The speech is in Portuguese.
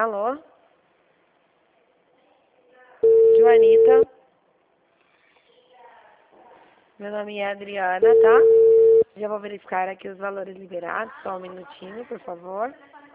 Alô? Joanita? Meu nome é Adriana, tá? Já vou verificar aqui os valores liberados. Só um minutinho, por favor.